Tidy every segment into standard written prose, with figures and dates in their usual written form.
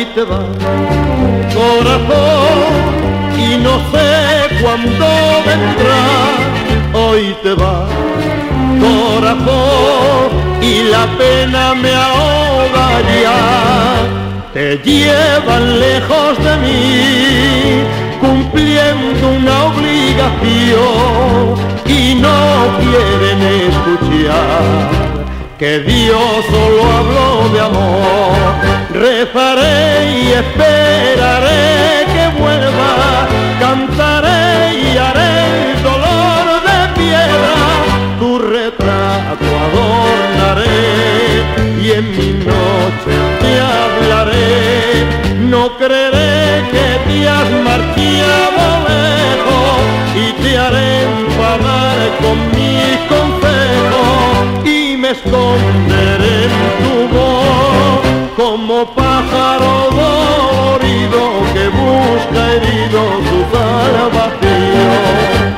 te vas, corazón, y no sé cuándo vendrás. Hoy te vas, corazón, y la pena me ahoga ya. Te llevan lejos de mí, cumpliendo una obligación, y no quieren escuchar que Dios solo habló de amor. Rezaré y esperaré que vuelva, cantaré y haré el dolor de piedra. Tu retrato adornaré y en mi noche te hablaré. No creeré que te has marchado lejos y te haré enfadar con mis consejos, y me esconderé en tu voz como pájaro dolorido que busca herido su salvación.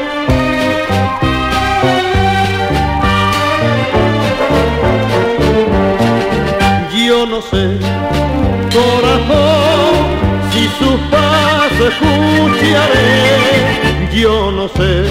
Yo no sé, corazón, si su paz escucharé. Yo no sé,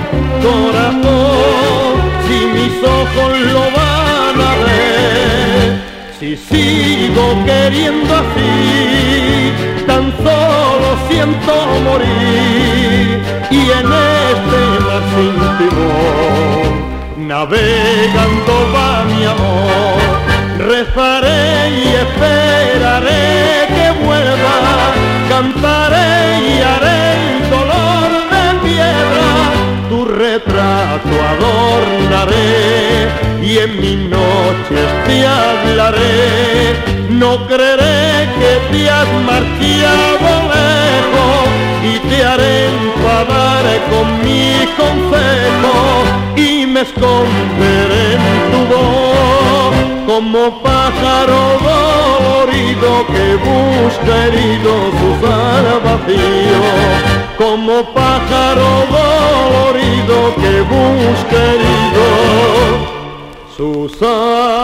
corazón, si mis ojos lo van a ver. Si sigo queriendo así, tan solo siento morir, y en este mar sin timón navegando va mi amor. Rezaré y esperaré que vuelva, cantaré y haré el dolor de piedra. Tu retrato adornaré y en mis noches te hablaré. No creeré que te has marchado lejos y te haré enfadar con mis consejos, y me esconderé en tu voz como pájaro dolorido que busca herido su salvación. Como pájaro dolorido que busca herido su salvación.